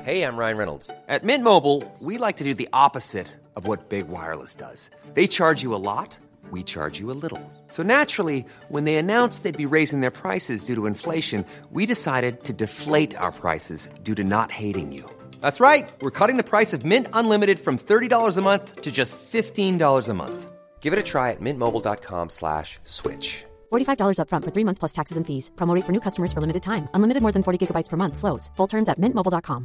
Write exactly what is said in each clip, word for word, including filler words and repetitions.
Hey, I'm Ryan Reynolds. At Mint Mobile, we like to do the opposite of what Big Wireless does. They charge you a lot, we charge you a little. So naturally, when they announced they'd be raising their prices due to inflation, we decided to deflate our prices due to not hating you. That's right. We're cutting the price of Mint Unlimited from thirty dollars a month to just fifteen dollars a month. Give it a try at mintmobile.com slash switch. forty-five dollars up front for three months plus taxes and fees. Promo rate for new customers for limited time. Unlimited more than forty gigabytes per month. Slows full terms at mint mobile dot com.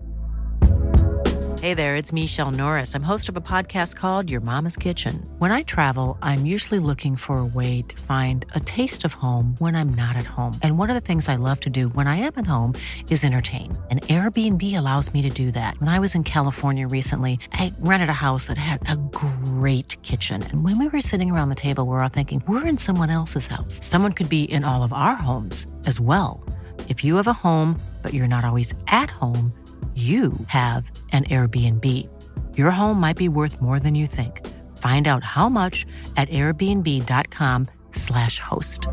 Hey there, it's Michelle Norris. I'm host of a podcast called Your Mama's Kitchen. When I travel, I'm usually looking for a way to find a taste of home when I'm not at home. And one of the things I love to do when I am at home is entertain. And Airbnb allows me to do that. When I was in California recently, I rented a house that had a great kitchen. And when we were sitting around the table, we were all thinking, we're in someone else's house. Someone could be in all of our homes as well. If you have a home, but you're not always at home, you have an Airbnb. Your home might be worth more than you think. Find out how much at airbnb.com slash host.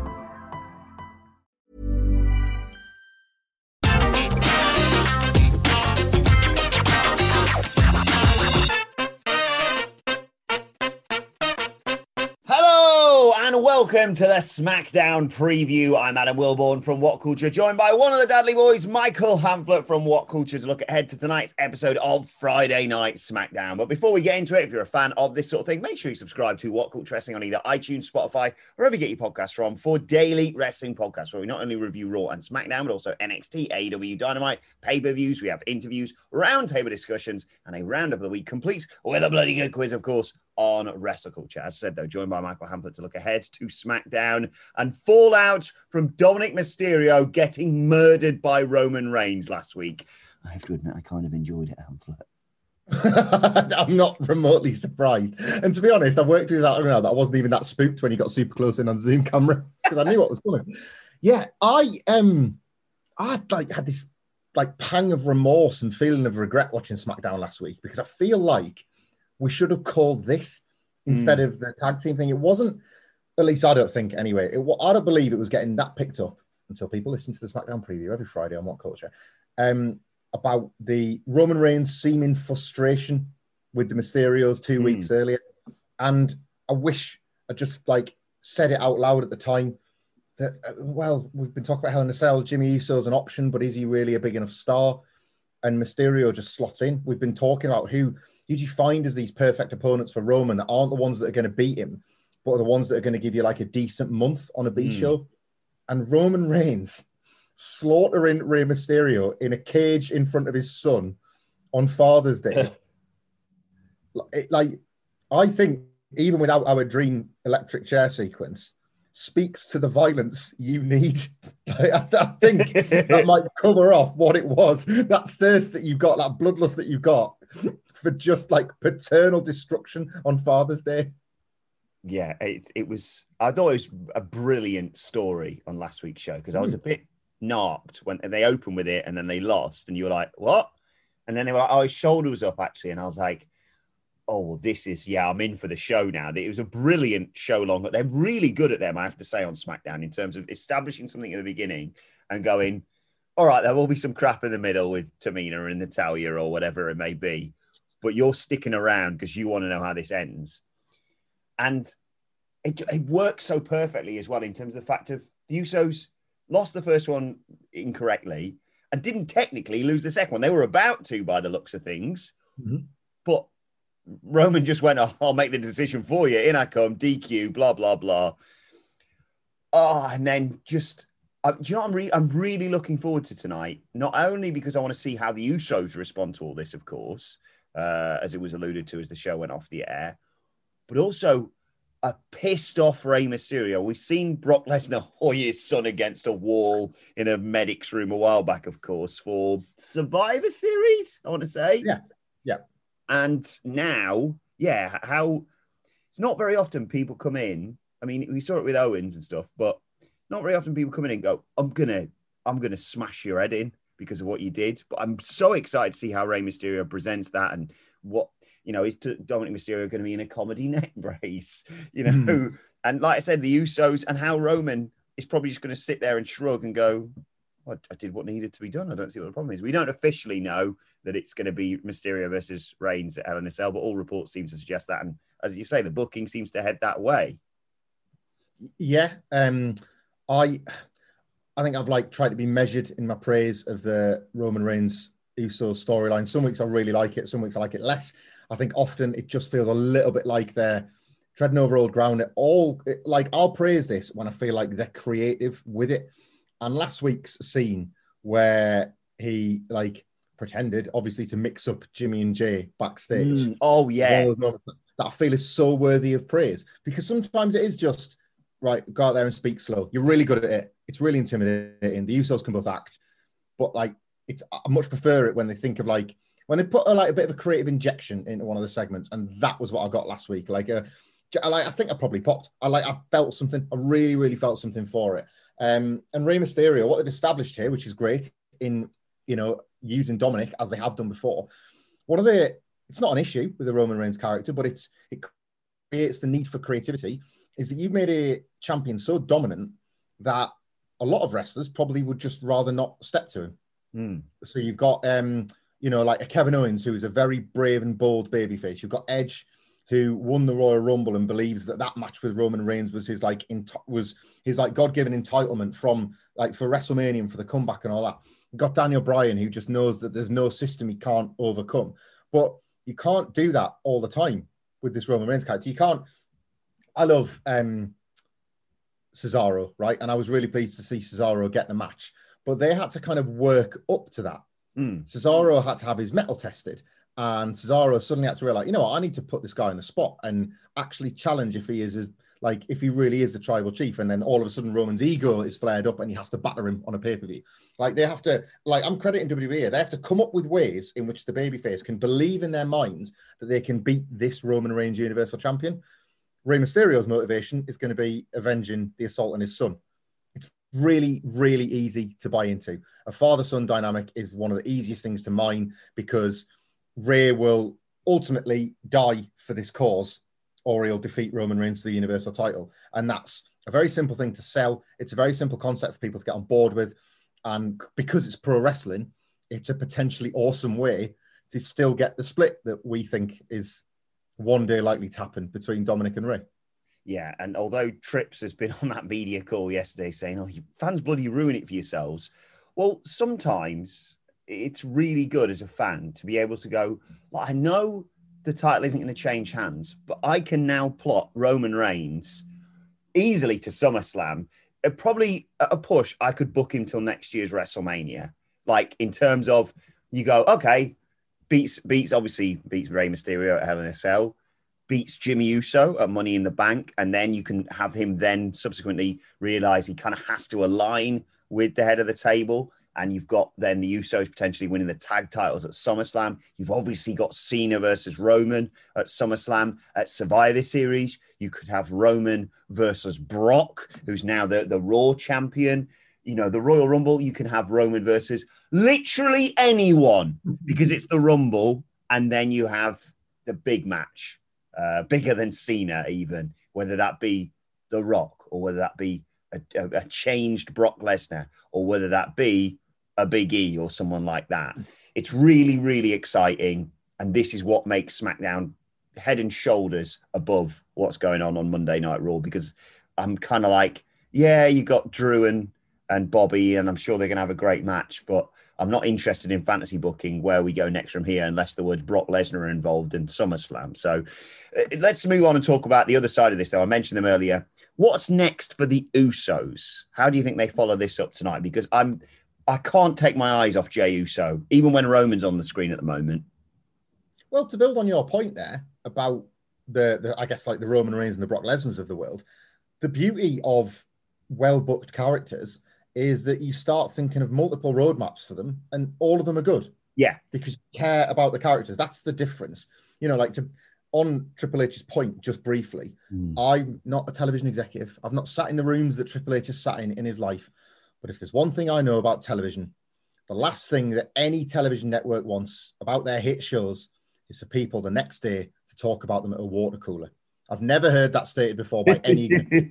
And welcome to the SmackDown preview. I'm Adam Wilborn from What Culture, joined by one of the Dudley boys, Michael Hamflett from What Culture, to look ahead to tonight's episode of Friday Night SmackDown. But before we get into it, if you're a fan of this sort of thing, make sure you subscribe to What Culture Wrestling on either iTunes, Spotify, wherever you get your podcasts from, for daily wrestling podcasts where we not only review Raw and SmackDown, but also N X T, A E W, Dynamite, pay-per-views. We have interviews, roundtable discussions, and a roundup of the week, complete with a bloody good quiz, of course, on Wrestle Culture. As said, though, joined by Michael Hamflett to look ahead to SmackDown and fallout from Dominic Mysterio getting murdered by Roman Reigns last week. I have to admit, I kind of enjoyed it, Hamflett. I'm not remotely surprised. And to be honest, I've worked with that long now that I wasn't even that spooked when he got super close in on Zoom camera because I knew what was coming. Yeah, I um, I like had this like pang of remorse and feeling of regret watching SmackDown last week because I feel like we should have called this instead mm. of the tag team thing. It wasn't, at least I don't think anyway, it, I don't believe it was getting that picked up until people listen to the SmackDown preview every Friday on What Culture, um, about the Roman Reigns seeming frustration with the Mysterios two mm. weeks earlier. And I wish I just like said it out loud at the time that, uh, well, we've been talking about Hell in a Cell, Jimmy Uso's an option, but is he really a big enough star? And Mysterio just slots in. We've been talking about who who do you find as these perfect opponents for Roman that aren't the ones that are going to beat him, but are the ones that are going to give you like a decent month on a B mm. show. And Roman Reigns slaughtering Rey Mysterio in a cage in front of his son on Father's Day. it, like, I think even without our dream electric chair sequence, speaks to the violence you need. I, I think that might cover off what it was. That thirst that you got, that bloodlust that you got for just like paternal destruction on Father's Day. Yeah, it, it was, I thought it was a brilliant story on last week's show because I was a bit knocked when they opened with it and then they lost and you were like, what? And then they were like, oh, his shoulder was up actually. And I was like, oh, well, this is, yeah, I'm in for the show now. It was a brilliant show long. They're really good at them, I have to say, on SmackDown in terms of establishing something at the beginning and going, all right, there will be some crap in the middle with Tamina and Natalya or whatever it may be, but you're sticking around because you want to know how this ends. And it, it works so perfectly as well in terms of the fact of the Usos lost the first one incorrectly and didn't technically lose the second one. They were about to by the looks of things, mm-hmm. but Roman just went, oh, I'll make the decision for you. In I come, D Q, blah, blah, blah. Oh, and then just, uh, do you know what I'm, re- I'm really looking forward to tonight? Not only because I want to see how the Usos respond to all this, of course, uh, as it was alluded to as the show went off the air, but also a pissed off Rey Mysterio. We've seen Brock Lesnar hoy his son against a wall in a medic's room a while back, of course, for Survivor Series, I want to say. Yeah, yeah. And now, yeah, how it's not very often people come in. I mean, we saw it with Owens and stuff, but not very often people come in and go, I'm gonna, I'm gonna smash your head in because of what you did. But I'm so excited to see how Rey Mysterio presents that and what, you know, is Dominic Mysterio going to be in a comedy neck brace, you know? Mm. And like I said, the Usos and how Roman is probably just going to sit there and shrug and go, well, I did what needed to be done. I don't see what the problem is. We don't officially know that it's going to be Mysterio versus Reigns at Hell in a Cell, but all reports seem to suggest that. And as you say, the booking seems to head that way. Yeah. Um, I I think I've like tried to be measured in my praise of the Roman Reigns Usos storyline. Some weeks I really like it. Some weeks I like it less. I think often it just feels a little bit like they're treading over old ground. It all it, like I'll praise this when I feel like they're creative with it. And last week's scene where he like pretended, obviously, to mix up Jimmy and Jay backstage. Mm. Oh yeah, that I feel is so worthy of praise, because sometimes it is just right. Go out there and speak slow. You're really good at it. It's really intimidating. The Usos can both act, but like it's I much prefer it when they think of like when they put a, like a bit of a creative injection into one of the segments, and that was what I got last week. Like a like I think I probably popped. I like I felt something. I really really felt something for it. Um, and Rey Mysterio, what they've established here, which is great in, you know, using Dominic as they have done before. One of the, it's not an issue with the Roman Reigns character, but it's it creates the need for creativity, is that you've made a champion so dominant that a lot of wrestlers probably would just rather not step to him. Mm. So you've got, um, you know, like a Kevin Owens, who is a very brave and bold babyface. You've got Edge, who won the Royal Rumble and believes that that match with Roman Reigns was his like ent- was his like God-given entitlement from like for WrestleMania and for the comeback and all that. You've got Daniel Bryan, who just knows that there's no system he can't overcome. But you can't do that all the time with this Roman Reigns character. You can't. I love um, Cesaro, right? And I was really pleased to see Cesaro get the match, but they had to kind of work up to that. Mm. Cesaro had to have his metal tested. And Cesaro suddenly had to realize, you know what, I need to put this guy in the spot and actually challenge if he is, is like, if he really is the tribal chief. And then all of a sudden Roman's ego is flared up and he has to batter him on a pay-per-view. Like they have to, like I'm crediting W W E here, they have to come up with ways in which the babyface can believe in their minds that they can beat this Roman Reigns Universal Champion. Rey Mysterio's motivation is going to be avenging the assault on his son. It's really, really easy to buy into. A father-son dynamic is one of the easiest things to mine, because Rey will ultimately die for this cause, or he'll defeat Roman Reigns to the Universal title. And that's a very simple thing to sell. It's a very simple concept for people to get on board with. And because it's pro wrestling, it's a potentially awesome way to still get the split that we think is one day likely to happen between Dominic and Rey. Yeah, and although Trips has been on that media call yesterday saying, oh, you fans bloody ruin it for yourselves. Well, sometimes it's really good as a fan to be able to go, well, I know the title isn't going to change hands, but I can now plot Roman Reigns easily to SummerSlam. It probably at a push, I could book him till next year's WrestleMania. Like in terms of you go, okay, beats, beats obviously beats Rey Mysterio at Hell in a Cell, beats Jimmy Uso at Money in the Bank. And then you can have him then subsequently realize he kind of has to align with the head of the table. And you've got then the Usos potentially winning the tag titles at SummerSlam. You've obviously got Cena versus Roman at SummerSlam. At Survivor Series, you could have Roman versus Brock, who's now the, the Raw champion. You know, the Royal Rumble, you can have Roman versus literally anyone, because it's the Rumble. And then you have the big match, uh, bigger than Cena even, whether that be The Rock or whether that be a, a, a changed Brock Lesnar or whether that be a Big E or someone like that. It's really, really exciting. And this is what makes SmackDown head and shoulders above what's going on on Monday Night Raw, because I'm kind of like, yeah, you got Drew and, and Bobby, and I'm sure they're going to have a great match, but I'm not interested in fantasy booking where we go next from here unless the words Brock Lesnar are involved in SummerSlam. So uh, let's move on and talk about the other side of this, though. I mentioned them earlier. What's next for the Usos? How do you think they follow this up tonight? Because I'm, I can't take my eyes off Jey Uso, even when Roman's on the screen at the moment. Well, to build on your point there about the, the I guess, like the Roman Reigns and the Brock Lesnars of the world, the beauty of well-booked characters is that you start thinking of multiple roadmaps for them, and all of them are good. Yeah. Because you care about the characters. That's the difference. You know, like to on Triple H's point, just briefly, mm. I'm not a television executive. I've not sat in the rooms that Triple H has sat in in his life. But if there's one thing I know about television, the last thing that any television network wants about their hit shows is for people the next day to talk about them at a water cooler. I've never heard that stated before by any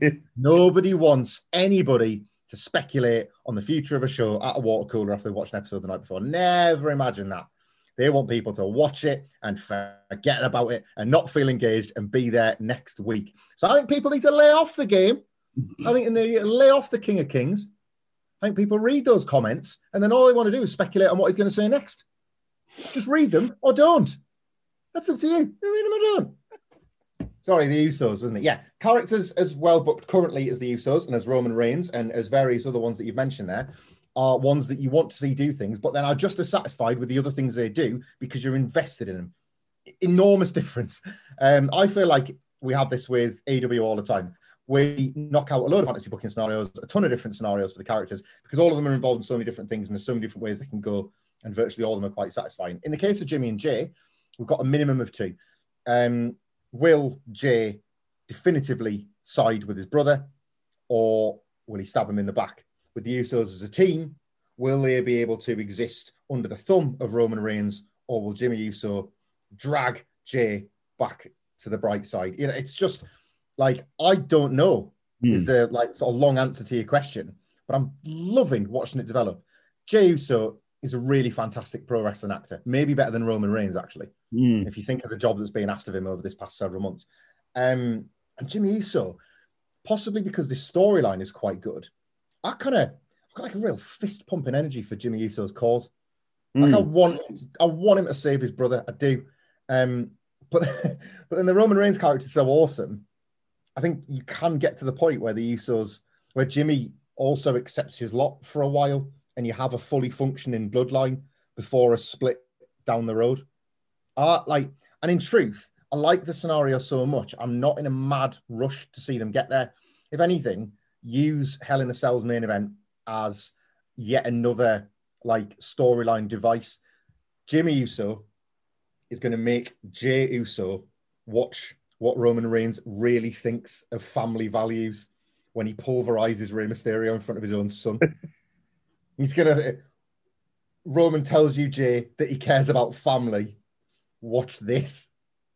Nobody wants anybody to speculate on the future of a show at a water cooler after they watched an episode the night before. Never imagine that. They want people to watch it and forget about it and not feel engaged and be there next week. So I think people need to lay off the game. I think they need to lay off the King of Kings. I think people read those comments and then all they want to do is speculate on what he's going to say next. Just read them or don't. That's up to you. You read them or don't. Sorry, the Usos, wasn't it? Yeah. Characters as well booked currently as the Usos and as Roman Reigns and as various other ones that you've mentioned there are ones that you want to see do things, but then are just as satisfied with the other things they do because you're invested in them. Enormous difference. Um, I feel like we have this with A E W all the time. We knock out a load of fantasy booking scenarios, a ton of different scenarios for the characters, because all of them are involved in so many different things and there's so many different ways they can go, and virtually all of them are quite satisfying. In the case of Jimmy and Jay, we've got a minimum of two. Um, will Jay definitively side with his brother, or will he stab him in the back? With the Usos as a team, will they be able to exist under the thumb of Roman Reigns, or will Jimmy Uso drag Jay back to the bright side? You know, it's just like, I don't know. Mm. Is there like sort of long answer to your question? But I'm loving watching it develop. Jay Uso is a really fantastic pro wrestling actor, maybe better than Roman Reigns, actually, mm. if you think of the job that's been asked of him over this past several months. Um, and Jimmy Uso, possibly because this storyline is quite good, I kind of got like a real fist pumping energy for Jimmy Uso's cause. Mm. Like I want, I want him to save his brother. I do. Um, but but then the Roman Reigns character is so awesome. I think you can get to the point where the Usos, where Jimmy also accepts his lot for a while, and you have a fully functioning bloodline before a split down the road. Uh, like, and in truth, I like the scenario so much. I'm not in a mad rush to see them get there. If anything, use Hell in a Cell's main event as yet another like storyline device. Jimmy Uso is going to make Jay Uso watch what Roman Reigns really thinks of family values when he pulverizes Rey Mysterio in front of his own son. He's going to... Roman tells you, Jay, that he cares about family. Watch this.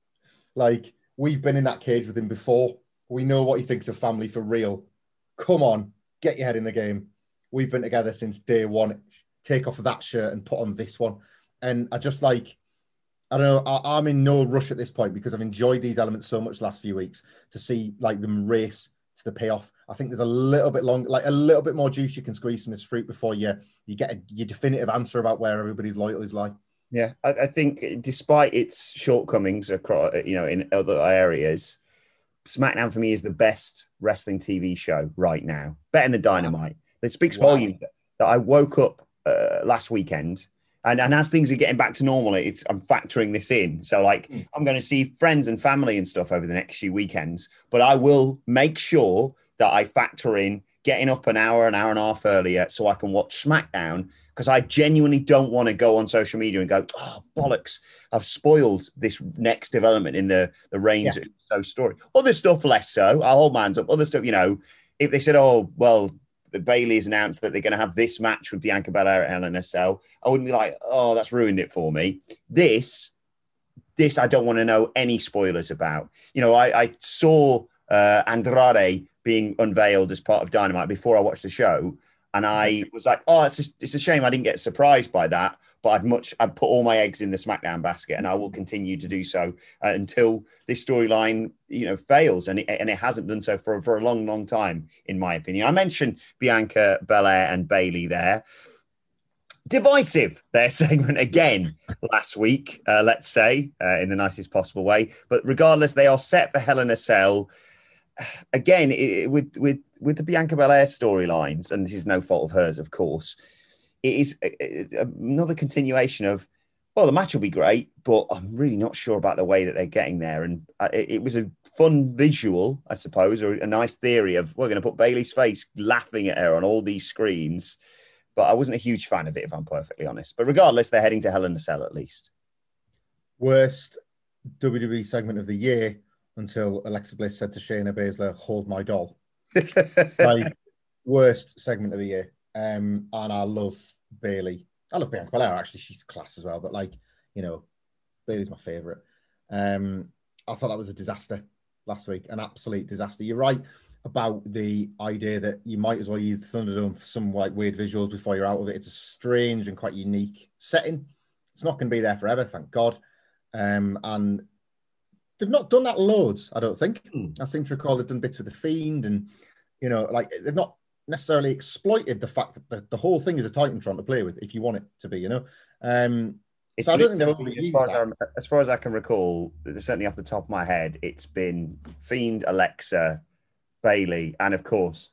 Like, we've been in that cage with him before. We know what he thinks of family for real. Come on, get your head in the game. We've been together since day one. Take off that shirt and put on this one. And I just like... I don't know, I, I'm in no rush at this point because I've enjoyed these elements so much last few weeks to see like them race to the payoff. I think there's a little bit long, like a little bit more juice you can squeeze from this fruit before you you get a, your definitive answer about where everybody's loyalties lie. Yeah, I, I think despite its shortcomings across, you know, in other areas, SmackDown for me is the best wrestling T V show right now, better than Dynamite. It speaks wow. volumes that, that I woke up uh, last weekend. And, and as things are getting back to normal, it's I'm factoring this in. So, like, mm. I'm going to see friends and family and stuff over the next few weekends. But I will make sure that I factor in getting up an hour, an hour and a half earlier so I can watch SmackDown, because I genuinely don't want to go on social media and go, oh, bollocks, I've spoiled this next development in the, the Reigns yeah. so story. Other stuff, less so. I'll hold my hands up. Other stuff, you know, if they said, oh, well, Bayley's announced that they're going to have this match with Bianca Belair at Hell in a Cell, I wouldn't be like, oh, that's ruined it for me. This, this I don't want to know any spoilers about. You know, I, I saw uh, Andrade being unveiled as part of Dynamite before I watched the show, and I was like, oh, it's, just, it's a shame I didn't get surprised by that, but I'd much, I'd put all my eggs in the SmackDown basket, and I will continue to do so uh, until this storyline, you know, fails. And it, and it hasn't done so for, for a long, long time, in my opinion. I mentioned Bianca Belair and Bayley there. Divisive, their segment again last week, uh, let's say, uh, in the nicest possible way. But regardless, they are set for Hell in a Cell. Again, it, with, with, with the Bianca Belair storylines, and this is no fault of hers, of course, it is another continuation of, well, the match will be great, but I'm really not sure about the way that they're getting there. And it was a fun visual, I suppose, or a nice theory of we're going to put Bayley's face laughing at her on all these screens. But I wasn't a huge fan of it, if I'm perfectly honest. But regardless, they're heading to Hell in a Cell at least. Worst W W E segment of the year until Alexa Bliss said to Shayna Baszler, hold my doll. Like, worst segment of the year. Um, and I love Bayley. I love Bianca Belair, actually. She's class as well. But, like, you know, Bayley's my favourite. Um, I thought that was a disaster last week. An absolute disaster. You're right about the idea that you might as well use the Thunderdome for some, like, weird visuals before you're out of it. It's a strange and quite unique setting. It's not going to be there forever, thank God. Um, and they've not done that loads, I don't think. Mm. I seem to recall they've done bits with The Fiend and, you know, like they've not necessarily exploited the fact that the, the whole thing is a Titantron to play with if you want it to be, you know. Um, It's so I don't think they've as far as, I, as far as I can recall, certainly off the top of my head, it's been Fiend, Alexa, Bayley, and of course,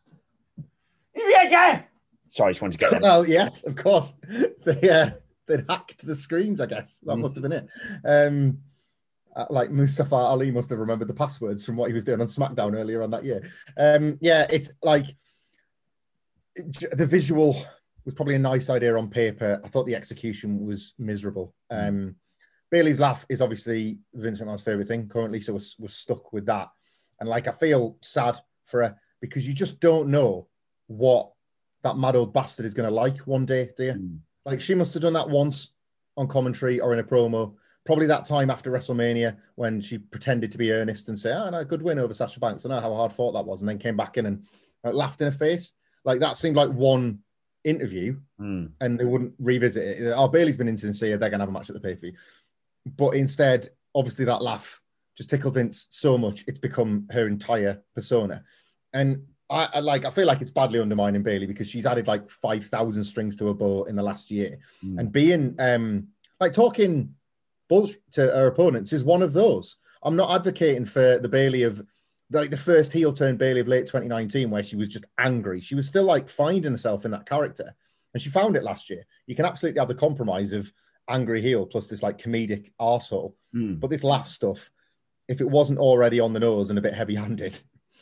sorry, I just wanted to get that. Well, yes, of course, they uh, they'd hacked the screens. I guess that mm. must have been it. Um, like Mustafa Ali must have remembered the passwords from what he was doing on SmackDown earlier on that year. Um, yeah, it's like the visual was probably a nice idea on paper. I thought the execution was miserable. Um, Bayley's laugh is obviously Vince McMahon's favourite thing currently, so we're, we're stuck with that. And like, I feel sad for her because you just don't know what that mad old bastard is going to like one day, do you? Mm. Like, she must have done that once on commentary or in a promo, probably that time after WrestleMania when she pretended to be earnest and say, oh, no, good win over Sasha Banks. I know how hard fought that was. And then came back in and uh, laughed in her face. Like, that seemed like one interview mm. and they wouldn't revisit it. Oh, Bayley's been in sincere, they're going to have a match at the pay-per-view. But instead, obviously that laugh just tickled Vince so much, it's become her entire persona. And I, I like, I feel like it's badly undermining Bayley because she's added like five thousand strings to her bow in the last year. Mm. And being, um, like talking bullshit to her opponents is one of those. I'm not advocating for the Bayley of, like the first heel turn Bayley of late twenty nineteen, where she was just angry. She was still like finding herself in that character. And she found it last year. You can absolutely have the compromise of angry heel plus this like comedic arsehole. Mm. But this laugh stuff, if it wasn't already on the nose and a bit heavy-handed,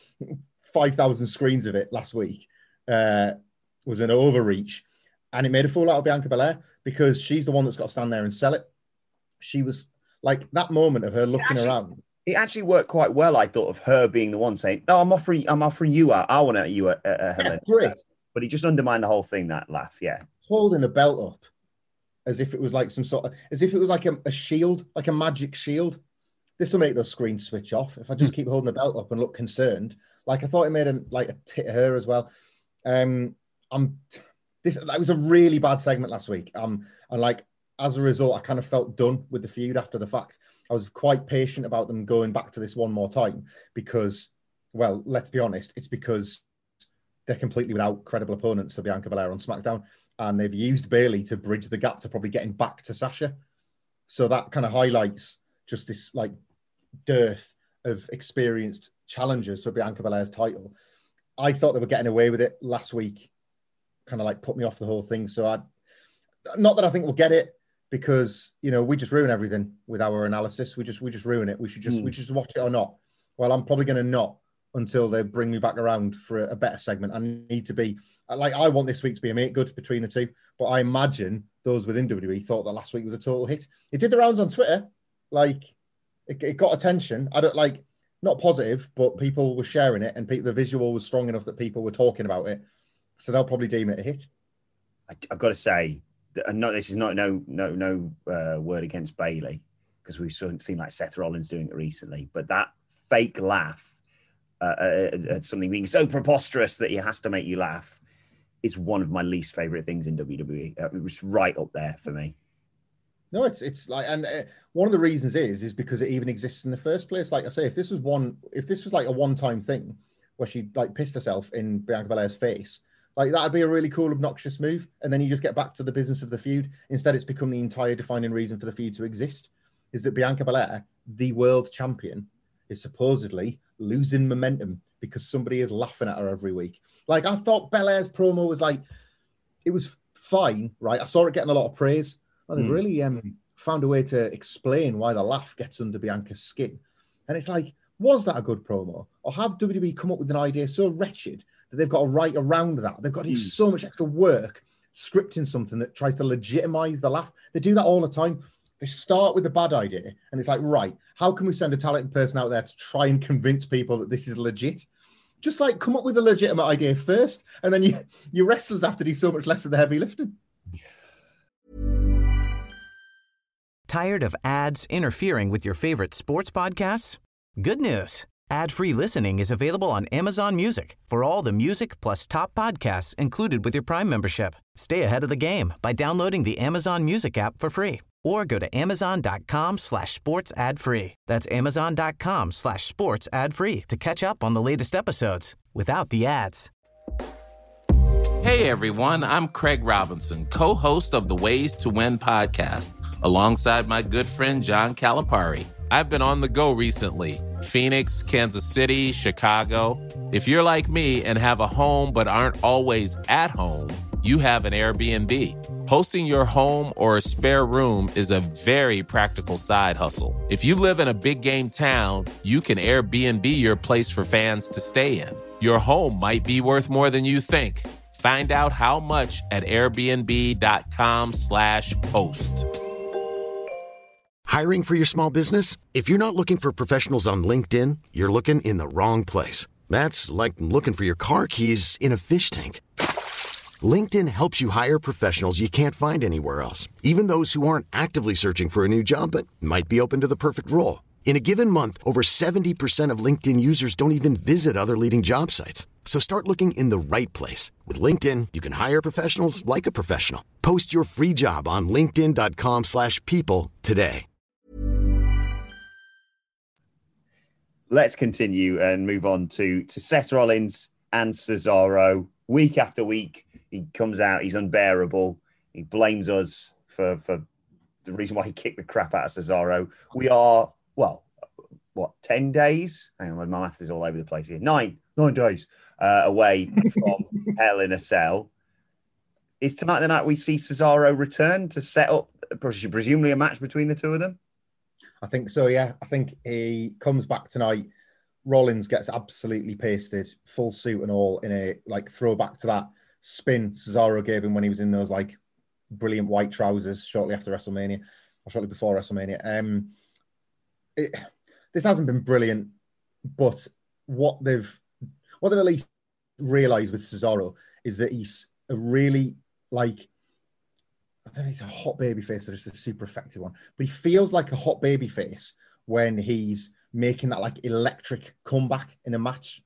five thousand screens of it last week uh, was an overreach. And it made a fool out of Bianca Belair because she's the one that's got to stand there and sell it. She was like that moment of her looking actually, around. It actually worked quite well, I thought, of her being the one saying, no, I'm offering I'm offering you out. I want you at uh, Helen. Yeah, great. But he just undermined the whole thing, that laugh, yeah. Holding a belt up as if it was like some sort of, as if it was like a, a shield, like a magic shield. This will make those screens switch off. If I just keep holding the belt up and look concerned, like I thought it made a, like a tit of her as well. Um, I'm this, that was a really bad segment last week. Um, and like, as a result, I kind of felt done with the feud after the fact. I was quite patient about them going back to this one more time because, well, let's be honest, it's because they're completely without credible opponents for Bianca Belair on SmackDown. And they've used Bayley to bridge the gap to probably getting back to Sasha. So that kind of highlights just this like dearth of experienced challengers for Bianca Belair's title. I thought they were getting away with it last week, kind of like put me off the whole thing. So I, not that I think we'll get it, because, you know, we just ruin everything with our analysis. We just we just ruin it. We should just mm. we just watch it or not. Well, I'm probably going to not until they bring me back around for a, a better segment. I need to be like, I want this week to be a make good between the two. But I imagine those within W W E thought that last week was a total hit. It did the rounds on Twitter. Like, it, it got attention. I don't like not positive, but people were sharing it, and people, the visual was strong enough that people were talking about it. So they'll probably deem it a hit. I, I've got to say. And no, this is not no no no uh, word against Bayley, because we've seen like Seth Rollins doing it recently. But that fake laugh uh, at something being so preposterous that he has to make you laugh is one of my least favorite things in W W E. It was right up there for me. No, it's it's like, and uh, one of the reasons is is because it even exists in the first place. Like I say, if this was one, if this was like a one time thing where she like pissed herself in Bianca Belair's face. Like, that'd be a really cool, obnoxious move. And then you just get back to the business of the feud. Instead, it's become the entire defining reason for the feud to exist, is that Bianca Belair, the world champion, is supposedly losing momentum because somebody is laughing at her every week. Like, I thought Belair's promo was like, it was fine, right? I saw it getting a lot of praise. Well, they've mm. really um, found a way to explain why the laugh gets under Bianca's skin. And it's like, was that a good promo? Or have W W E come up with an idea so wretched that they've got to write around that? They've got to do mm. so much extra work scripting something that tries to legitimize the laugh. They do that all the time. They start with a bad idea, and it's like, right, how can we send a talented person out there to try and convince people that this is legit? Just like come up with a legitimate idea first, and then you, your wrestlers have to do so much less of the heavy lifting. Tired of ads interfering with your favorite sports podcasts? Good news. Ad-free listening is available on Amazon Music for all the music plus top podcasts included with your Prime membership. Stay ahead of the game by downloading the Amazon Music app for free or go to amazon.com slash sports ad free. That's amazon.com slash sports ad free to catch up on the latest episodes without the ads. Hey everyone, I'm Craig Robinson, co-host of the Ways to Win podcast, alongside my good friend John Calipari. I've been on the go recently. Phoenix, Kansas City, Chicago. If you're like me and have a home but aren't always at home, you have an Airbnb. Hosting your home or a spare room is a very practical side hustle. If you live in a big game town, you can Airbnb your place for fans to stay in. Your home might be worth more than you think. Find out how much at airbnb.com slash host. Hiring for your small business? If you're not looking for professionals on LinkedIn, you're looking in the wrong place. That's like looking for your car keys in a fish tank. LinkedIn helps you hire professionals you can't find anywhere else, even those who aren't actively searching for a new job but might be open to the perfect role. In a given month, over seventy percent of LinkedIn users don't even visit other leading job sites. So start looking in the right place. With LinkedIn, you can hire professionals like a professional. Post your free job on linkedin.com slash people today. Let's continue and move on to, to Seth Rollins and Cesaro. Week after week, he comes out, he's unbearable. He blames us for, for the reason why he kicked the crap out of Cesaro. We are, well, what, ten days? Hang on, my math is all over the place here. Nine, nine days uh, away from Hell in a Cell. Is tonight the night we see Cesaro return to set up presumably a match between the two of them? I think so, yeah. I think he comes back tonight. Rollins gets absolutely pasted, full suit and all, in a like throwback to that spin Cesaro gave him when he was in those like brilliant white trousers shortly after WrestleMania, or shortly before WrestleMania. Um, it, this hasn't been brilliant, but what they've what they've at least realised with Cesaro is that he's a really like I don't know, he's a hot baby face or just a super effective one, but he feels like a hot baby face when he's making that like electric comeback in a match.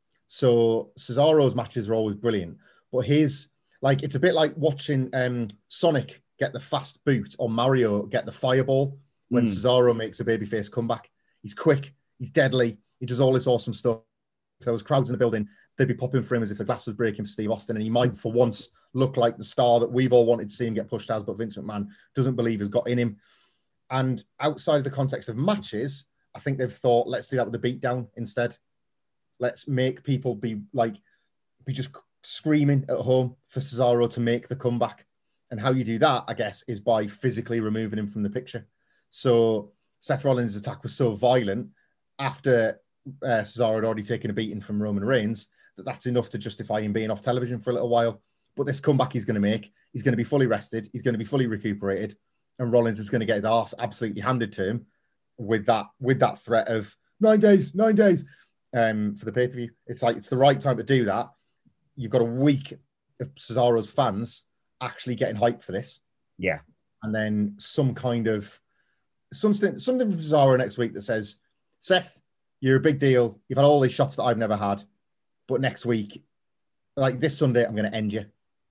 So Cesaro's matches are always brilliant, but his like it's a bit like watching um, Sonic get the fast boot or Mario get the fireball when mm. Cesaro makes a babyface comeback. He's quick, he's deadly, he does all this awesome stuff. If there was crowds in the building, they'd be popping for him as if the glass was breaking for Steve Austin, and he might for once look like the star that we've all wanted to see him get pushed as, but Vince McMahon doesn't believe has got in him. And outside of the context of matches, I think they've thought, let's do that with a beatdown instead. Let's make people be like, be just screaming at home for Cesaro to make the comeback. And how you do that, I guess, is by physically removing him from the picture. So Seth Rollins' attack was so violent after uh, Cesaro had already taken a beating from Roman Reigns that that's enough to justify him being off television for a little while. But this comeback he's going to make, he's going to be fully rested, he's going to be fully recuperated, and Rollins is going to get his arse absolutely handed to him with that with that threat of nine days, nine days um, for the pay-per-view. It's like, it's the right time to do that. You've got a week of Cesaro's fans actually getting hyped for this. Yeah. And then some kind of, something, something from Cesaro next week that says, Seth, you're a big deal. You've had all these shots that I've never had. But next week, like this Sunday, I'm going to end you.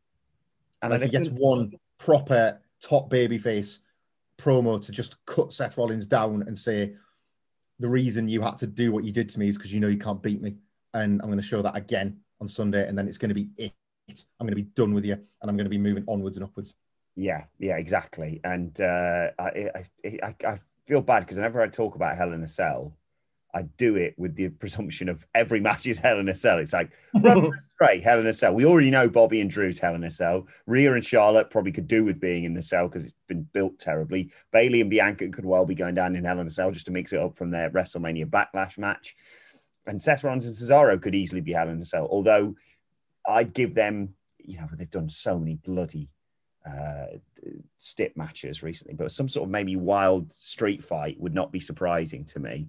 And like he gets one proper top babyface promo to just cut Seth Rollins down and say, the reason you had to do what you did to me is because you know you can't beat me. And I'm going to show that again on Sunday. And then it's going to be it. I'm going to be done with you. And I'm going to be moving onwards and upwards. Yeah, yeah, exactly. And uh, I, I, I, I feel bad because whenever I talk about Hell in a Cell, I do it with the presumption of every match is Hell in a Cell. It's like, great, Hell in a Cell. We already know Bobby and Drew's Hell in a Cell. Rhea and Charlotte probably could do with being in the cell because it's been built terribly. Bayley and Bianca could well be going down in Hell in a Cell just to mix it up from their WrestleMania Backlash match. And Seth Rollins and Cesaro could easily be Hell in a Cell. Although I'd give them, you know, they've done so many bloody uh, stip matches recently, but some sort of maybe wild street fight would not be surprising to me.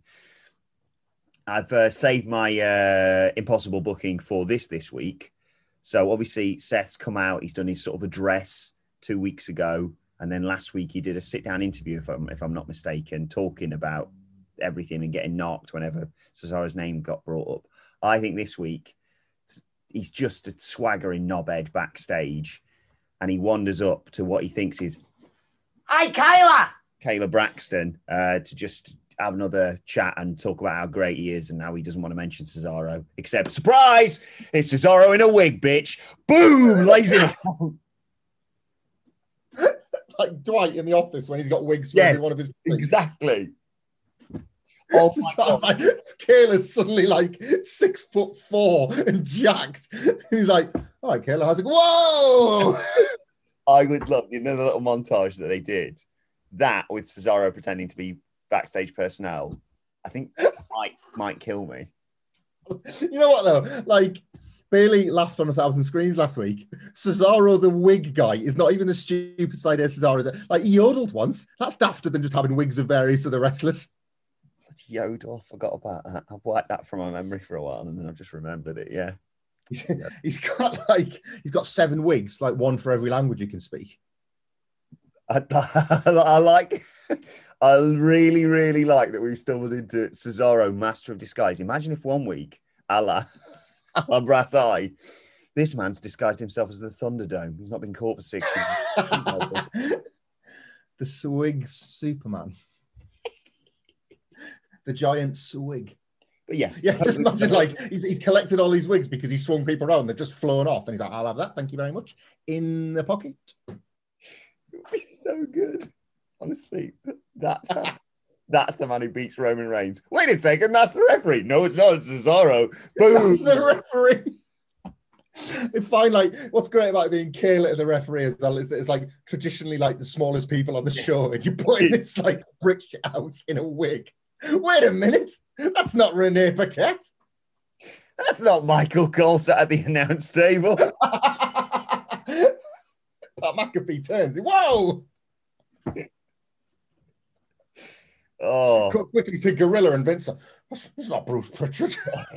I've uh, saved my uh, impossible booking for this this week. So obviously Seth's come out. He's done his sort of address two weeks ago. And then last week he did a sit-down interview, if I'm, if I'm not mistaken, talking about everything and getting knocked whenever Cesaro's name got brought up. I think this week he's just a swaggering knobhead backstage and he wanders up to what he thinks is Hi, Kayla! Kayla Braxton, uh, to just have another chat and talk about how great he is and how he doesn't want to mention Cesaro. Except, surprise! It's Cesaro in a wig, bitch. Boom! Lays him out. Like Dwight in The Office when he's got wigs for Yes, every one of his wigs. Exactly. Oh, so like, Kayla's suddenly like six foot four and jacked. He's like, all right, Kayla. I was like, whoa! I would love, you know, the little montage that they did. That with Cesaro pretending to be backstage personnel, I think might might kill me. You know what though? Like Bailey laughed on a thousand screens last week. Cesaro, the wig guy, is not even the stupid idea Cesaro is. Like he yodeled once. That's dafter than just having wigs of various other wrestlers. Yodel, I forgot about that. I've wiped that from my memory for a while, and then I've just remembered it. Yeah, he's got like he's got seven wigs, like one for every language he can speak. I, I like. I really, really like that we've stumbled into Cesaro, Master of Disguise. Imagine if one week, a la, a la Brass Eye, this man's disguised himself as the Thunderdome. He's not been caught for six years. The Swig Superman. The giant swig. But yes. Yeah, just imagine like he's, he's collected all these wigs because he swung people around. They've just flown off. And he's like, I'll have that. Thank you very much. In the pocket. It would be so good. Honestly, that's how, that's the man who beats Roman Reigns. Wait a second, that's the referee. No, it's not. It's Cesaro. Boom. That's the referee. It's fine. Like, what's great about being Kayla the referee as well is that it's like traditionally like the smallest people on the show, and you put in this like brick house in a wig. Wait a minute, that's not Renee Paquette. That's not Michael Cole sat at the announce table. Pat McAfee turns. Whoa! Oh, cut quickly to Gorilla and Vince. It's not Bruce Pritchard.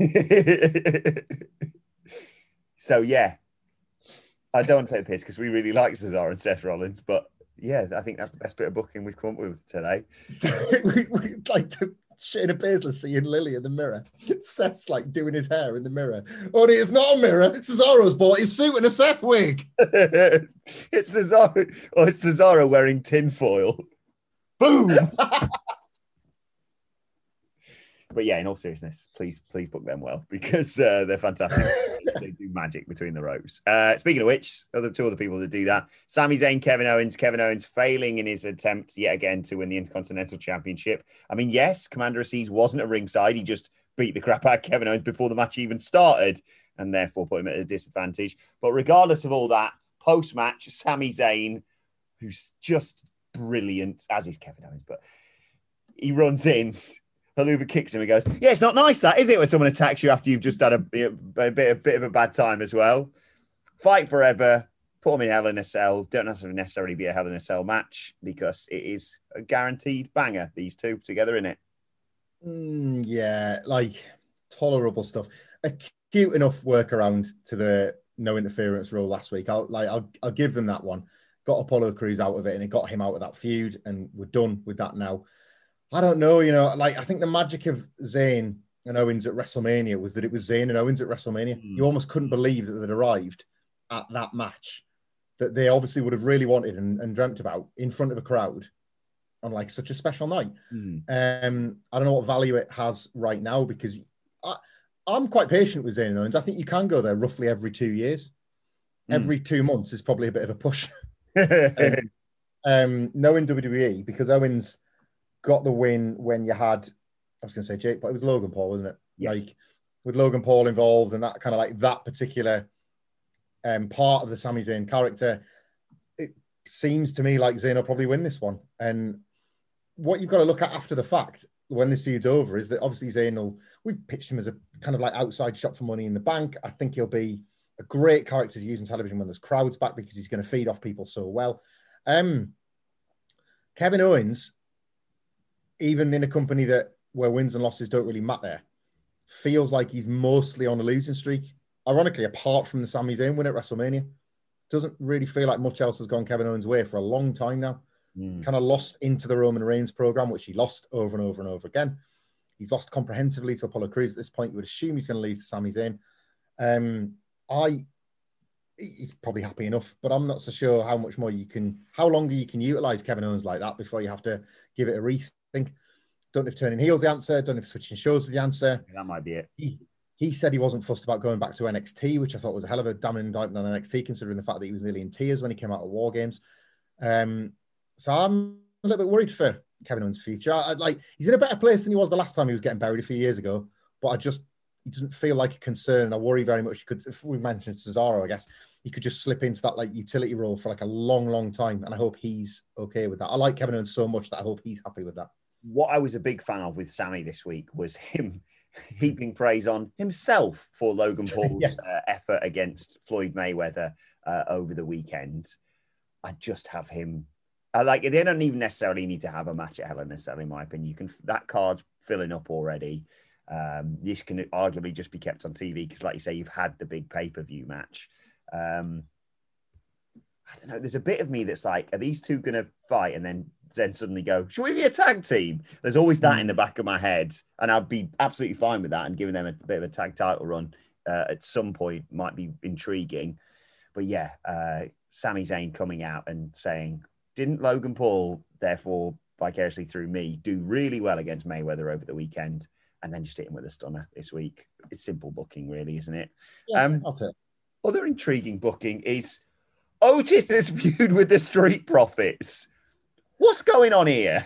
So yeah, I don't want to take the piss because we really like Cesaro and Seth Rollins, but yeah, I think that's the best bit of booking we've come up with today. So we, we like to Shayna Baszler seeing Lily in the mirror. Seth's like doing his hair in the mirror. Oh, it's not a mirror. Cesaro's bought his suit and a Seth wig. It's Cesaro, or it's Cesaro wearing tinfoil. Boom. But yeah, in all seriousness, please, please book them well because uh, they're fantastic. They do magic between the ropes. Uh, speaking of which, other two other people that do that: Sami Zayn, Kevin Owens. Kevin Owens failing in his attempt yet again to win the Intercontinental Championship. I mean, yes, Commander Aziz wasn't at ringside; he just beat the crap out of Kevin Owens before the match even started, and therefore put him at a disadvantage. But regardless of all that, post-match, Sami Zayn, who's just brilliant, as is Kevin Owens, but he runs in. Haluva kicks him and goes, yeah, it's not nice, that, is it, when someone attacks you after you've just had a, a, bit, a bit of a bad time as well. Fight forever, put them in Hell in a Cell. Don't have to necessarily be a Hell in a Cell match because it is a guaranteed banger, these two together in it. Mm, yeah, like tolerable stuff. A cute enough workaround to the no interference rule last week. I'll, like, I'll, I'll give them that one. Got Apollo Crews out of it and it got him out of that feud and we're done with that now. I don't know, you know, like I think the magic of Zayn and Owens at WrestleMania was that it was Zayn and Owens at WrestleMania. Mm. You almost couldn't believe that they'd arrived at that match that they obviously would have really wanted and, and dreamt about in front of a crowd on like such a special night. Mm. Um, I don't know what value it has right now because I, I'm quite patient with Zayn and Owens. I think you can go there roughly every two years. Mm. Every two months is probably a bit of a push. um, um, knowing W W E, because Owens got the win when you had, I was going to say Jake, but it was Logan Paul, wasn't it? Yes. Like with Logan Paul involved and that kind of like that particular um, part of the Sami Zayn character, it seems to me like Zayn will probably win this one. And what you've got to look at after the fact when this feud's over is that obviously Zayn will, we've pitched him as a kind of like outside shot for Money in the Bank. I think he'll be a great character to use on television when there's crowds back because he's going to feed off people so well. Um, Kevin Owens, even in a company that where wins and losses don't really matter, feels like he's mostly on a losing streak. Ironically, apart from the Sami Zayn win at WrestleMania, doesn't really feel like much else has gone Kevin Owens' way for a long time now. Mm. Kind of lost into the Roman Reigns program, which he lost over and over and over again. He's lost comprehensively to Apollo Crews at this point. You would assume he's going to lose to Sami Zayn. Um, I he's probably happy enough. But I'm not so sure how much more you can, how longer you can utilize Kevin Owens like that before you have to give it a rethink. Don't know if turning heels the answer. Don't know if switching shows is the answer. That might be it. He, he said he wasn't fussed about going back to N X T, which I thought was a hell of a damning indictment on N X T, considering the fact that he was nearly in tears when he came out of War Games. Um, so I'm a little bit worried for Kevin Owens' future. I, like he's in a better place than he was the last time he was getting buried a few years ago, but I just he doesn't feel like a concern. I worry very much. He could, if we mentioned Cesaro, I guess he could just slip into that like utility role for like a long, long time, and I hope he's okay with that. I like Kevin Owens so much that I hope he's happy with that. What I was a big fan of with Sammy this week was him heaping praise on himself for Logan Paul's yeah. uh, effort against Floyd Mayweather uh, over the weekend. I just have him. I like. They don't even necessarily need to have a match at Hell in a Cell, in my opinion. You can that card's filling up already. Um, this can arguably just be kept on T V because, like you say, you've had the big pay per view match. Um, I don't know. There's a bit of me that's like, are these two going to fight? And then then suddenly go, should we be a tag team? There's always that in the back of my head. And I'd be absolutely fine with that. And giving them a, a bit of a tag title run uh, at some point might be intriguing. But yeah, uh, Sami Zayn coming out and saying, didn't Logan Paul, therefore vicariously through me, do really well against Mayweather over the weekend? And then just hit him with a stunner this week. It's simple booking, really, isn't it? Yeah, um, I'll take it. Other intriguing booking is Otis is viewed with the Street Profits. What's going on here?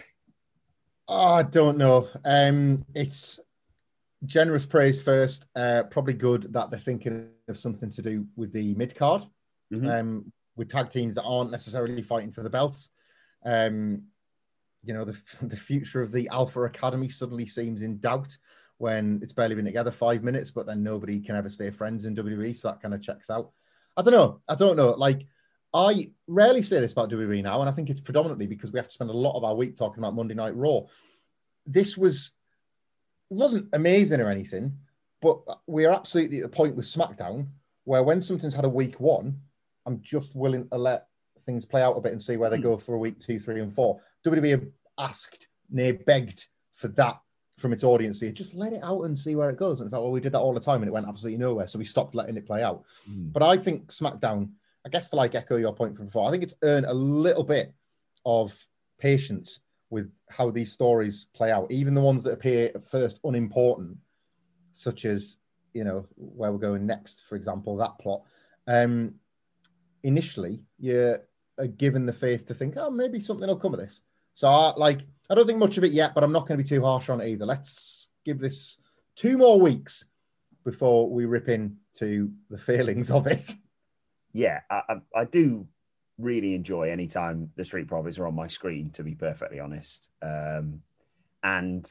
Oh, I don't know. Um, it's generous praise first. Uh, probably good that they're thinking of something to do with the mid card, mm-hmm. um, with tag teams that aren't necessarily fighting for the belts. Um, you know, the the future of the Alpha Academy suddenly seems in doubt when it's barely been together five minutes, but then nobody can ever stay friends in W W E. So that kind of checks out. I don't know. I don't know. Like, I rarely say this about W W E now, and I think it's predominantly because we have to spend a lot of our week talking about Monday Night Raw. This was, it wasn't amazing or anything, but we are absolutely at the point with SmackDown where when something's had a week one, I'm just willing to let things play out a bit and see where they go for a week two, three, and four. W W E have asked, nay, begged for that from its audience. Just let it out and see where it goes. And it's like, well, we did that all the time and it went absolutely nowhere. So we stopped letting it play out. Mm. But I think SmackDown, I guess to like echo your point from before, I think it's earned a little bit of patience with how these stories play out, even the ones that appear at first unimportant, such as, you know, where we're going next, for example, that plot. Um, initially, you're given the faith to think, oh, maybe something will come of this. So, I, like, I don't think much of it yet, but I'm not going to be too harsh on it either. Let's give this two more weeks before we rip into the feelings of it. Yeah, I, I, I do really enjoy any time the Street Profits are on my screen, to be perfectly honest. Um, and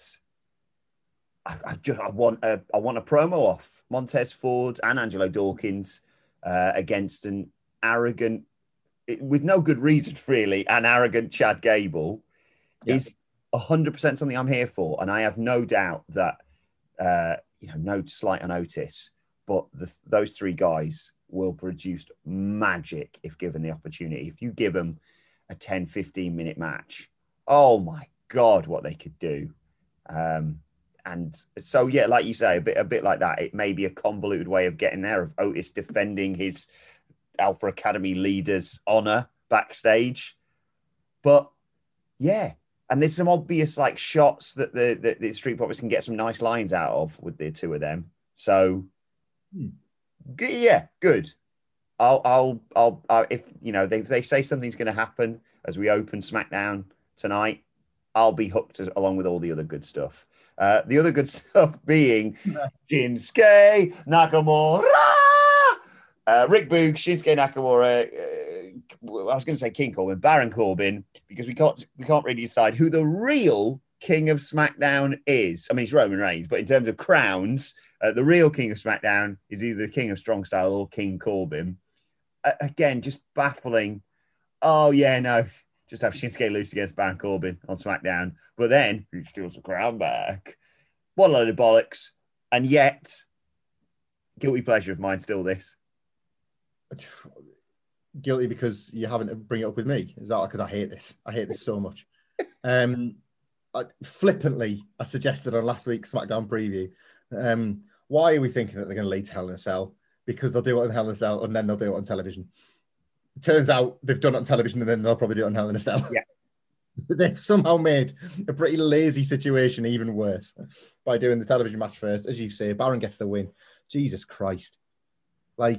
I, I just I want a I want a promo off Montez Ford and Angelo Dawkins uh, against an arrogant, with no good reason really, an arrogant Chad Gable. Yeah. Is one hundred percent something I'm here for, and I have no doubt that uh, you know, no slight on Otis, but the, those three guys will produce magic if given the opportunity. If you give them a ten, fifteen minute match, oh my God, what they could do. Um, and so, yeah, like you say, a bit, a bit like that. It may be a convoluted way of getting there, of Otis defending his Alpha Academy leader's honor backstage. But yeah, and there's some obvious like shots that the, the, the Street Profits can get some nice lines out of with the two of them. So, hmm. Yeah, good. I'll, I'll, I'll, I'll if you know they they say something's going to happen as we open SmackDown tonight, I'll be hooked as, along with all the other good stuff. Uh, the other good stuff being Shinsuke Nakamura, uh, Rick Boog, Shinsuke Nakamura. Uh, I was going to say King Corbin, Baron Corbin, because we can't we can't really decide who the real King of SmackDown is. I mean, it's Roman Reigns, but in terms of crowns, uh, the real King of SmackDown is either the King of Strong Style or King Corbin. Uh, again, just baffling. Oh, yeah, no. Just have Shinsuke lose against Baron Corbin on SmackDown. But then, he steals the crown back. What a load of bollocks. And yet, guilty pleasure of mine still this. Guilty because you haven't bring it up with me. Is that because I hate this? I hate this so much. Um, I, flippantly, I suggested on last week's SmackDown preview, um, why are we thinking that they're going to lead to Hell in a Cell? because they'll do it on Hell in a Cell and then they'll do it on television. It turns out they've done it on television and then they'll probably do it on Hell in a Cell. Yeah. They've somehow made a pretty lazy situation even worse by doing the television match first. As you say, Baron gets the win. Jesus Christ. Like,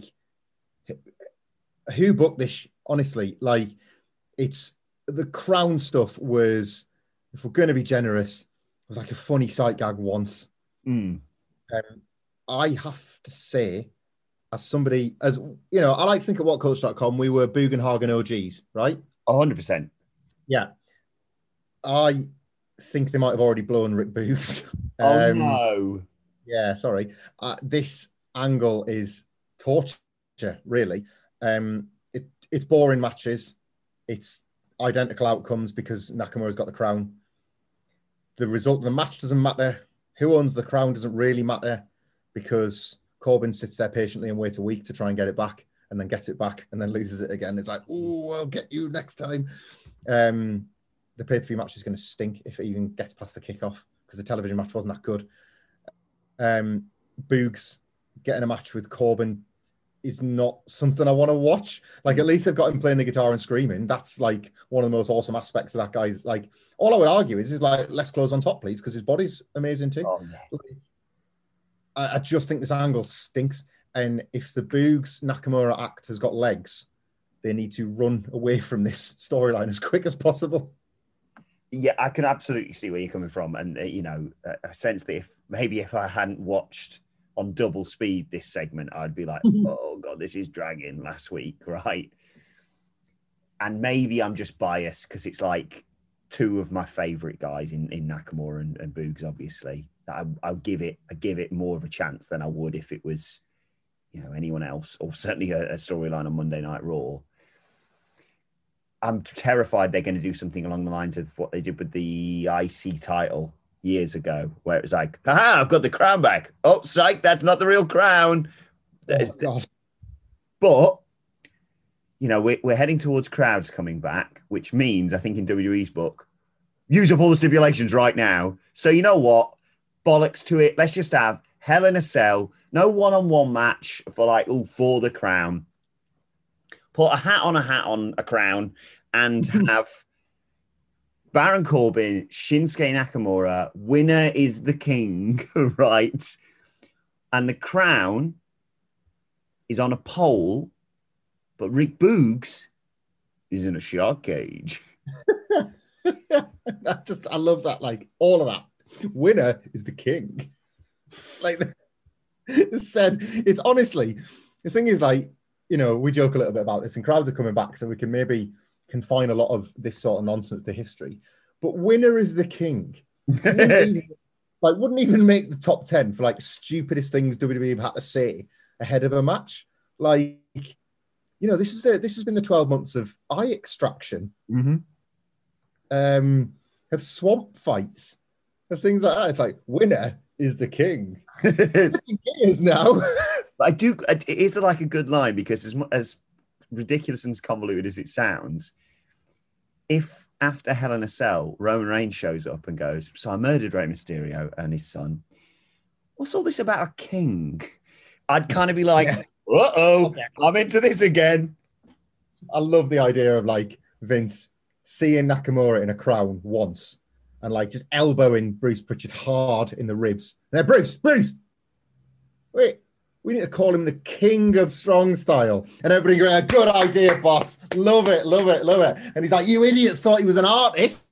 who booked this? Honestly, like, it's the Crown stuff was, if we're going to be generous, it was like a funny sight gag once. Mm. Um, I have to say, as somebody, as you know, I like to think at what culture dot com, we were Bugenhagen O Gs, right? one hundred percent. Yeah. I think they might have already blown Rick Boogs. Oh, um, no. Yeah, sorry. Uh, this angle is torture, really. Um, it, it's boring matches. It's identical outcomes because Nakamura's got the crown. The result of the match doesn't matter. Who owns the crown doesn't really matter because Corbin sits there patiently and waits a week to try and get it back and then gets it back and then loses it again. It's like, oh, I'll get you next time. Um, the pay-per-view match is going to stink if it even gets past the kickoff because the television match wasn't that good. Um, Boogs getting a match with Corbin is not something I want to watch. Like, at least they've got him playing the guitar and screaming. That's like one of the most awesome aspects of that guy's. Like, all I would argue is, is like, less clothes on top, please, because his body's amazing too. Oh, yeah. I, I just think this angle stinks. And if the Boogs Nakamura act has got legs, they need to run away from this storyline as quick as possible. Yeah, I can absolutely see where you're coming from. And, uh, you know, a sense that if maybe if I hadn't watched on double speed this segment, I'd be like, oh, God, this is dragging last week, right? And maybe I'm just biased because it's like two of my favorite guys in, in Nakamura and, and Boogs, obviously. That I, I'll give it I give it more of a chance than I would if it was, you know, anyone else, or certainly a, a storyline on Monday Night Raw. I'm terrified they're going to do something along the lines of what they did with the I C title years ago, where it was like, haha, I've got the crown back. Oh, psych, that's not the real crown. Oh, God. But, you know, we're, we're heading towards crowds coming back, which means, I think in W W E's book, use up all the stipulations right now. So you know what? Bollocks to it. Let's just have Hell in a Cell. No one-on-one match for like, oh, for the crown. Put a hat on a hat on a crown and have Baron Corbin, Shinsuke Nakamura, winner is the king, right? And the crown is on a pole, but Rick Boogs is in a shark cage. I just, I love that. Like, all of that. Winner is the king. Like, it's said, it's honestly, the thing is, like, you know, we joke a little bit about this and crowds are coming back, so we can maybe confine a lot of this sort of nonsense to history. But winner is the king. Wouldn't even, like, wouldn't even make the top ten for like stupidest things W W E have had to say ahead of a match. Like, you know, this is the this has been the twelve months of eye extraction, mm-hmm. um, of swamp fights, of things like that. It's like winner is the king. It is now. I do. It is like a good line because as as ridiculous and as convoluted as it sounds, if after Hell in a Cell, Roman Reigns shows up and goes, "So I murdered Rey Mysterio and his son. What's all this about a king?" I'd kind of be like, yeah. "Uh oh, okay. I'm into this again." I love the idea of like Vince seeing Nakamura in a crown once and like just elbowing Bruce Pritchard hard in the ribs. There, Bruce, Bruce, wait. We need to call him the king of strong style. And everybody going, good idea, boss. Love it, love it, love it. And he's like, you idiots thought he was an artist.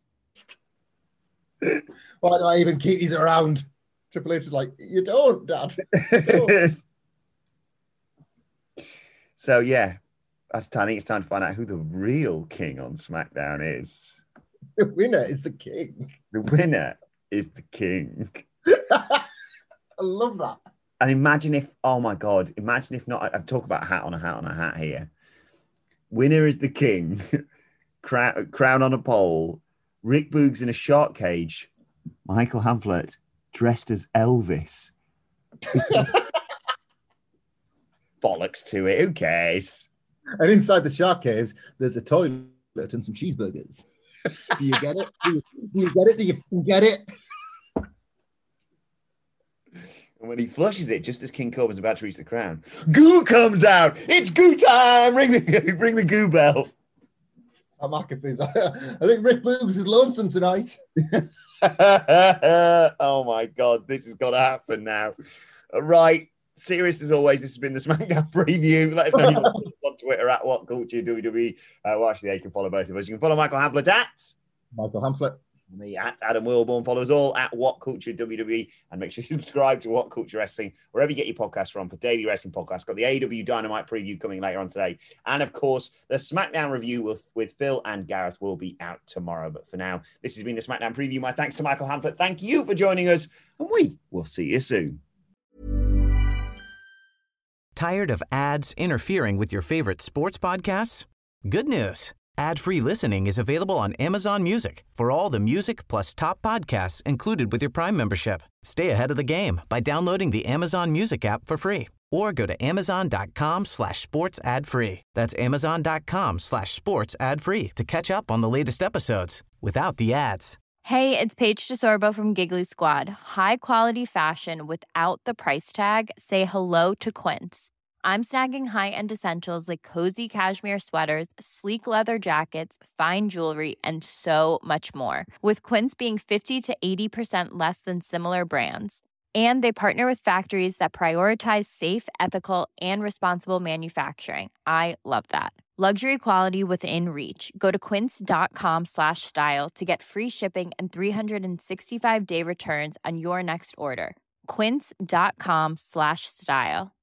Why do I even keep these around? Triple H is like, you don't, Dad. You don't. So, yeah, that's I think it's time to find out who the real king on SmackDown is. The winner is the king. The winner is the king. I love that. And imagine if, oh my God, imagine if not, I'm talking about a hat on a hat on a hat here. Winner is the king, crown, crown on a pole, Rick Boogs in a shark cage, Michael Hamflett dressed as Elvis. Bollocks to it, who cares? And inside the shark cage, there's a toilet and some cheeseburgers. Do you get it? Do you, do you get it? Do you get it? And when he flushes it, just as King Corbin's about to reach the crown, goo comes out. It's goo time. Ring the ring the goo bell. Oh, McAfee's. I think Rick Boogs is lonesome tonight. Oh my God, this has got to happen now. Right. Serious as always, this has been the SmackDown preview. Let us know you want on Twitter at What Culture W W E. Uh, well, actually, you can follow both of us. You can follow Michael Hamflett at Michael Hamflett. Me at Adam Wilborn. Follow us all at What Culture W W E, and make sure you subscribe to What Culture Wrestling wherever you get your podcasts from for daily wrestling podcasts. Got the A E W Dynamite preview coming later on today, and of course the SmackDown review with, with Phil and Gareth will be out tomorrow. But for now, this has been the SmackDown preview. My thanks to Michael Hamflett. Thank you for joining us, and we will see you soon. Tired of ads interfering with your favorite sports podcasts? Good news. Ad-free listening is available on Amazon Music for all the music plus top podcasts included with your Prime membership. Stay ahead of the game by downloading the Amazon Music app for free or go to amazon.com slash sports ad free. That's amazon.com slash sports ad free to catch up on the latest episodes without the ads. Hey, it's Paige DeSorbo from Giggly Squad. High quality fashion without the price tag. Say hello to Quince. I'm snagging high-end essentials like cozy cashmere sweaters, sleek leather jackets, fine jewelry, and so much more. With Quince being fifty to eighty percent less than similar brands. And they partner with factories that prioritize safe, ethical, and responsible manufacturing. I love that. Luxury quality within reach. Go to quince.com slash style to get free shipping and three sixty-five day returns on your next order. Quince.com slash style.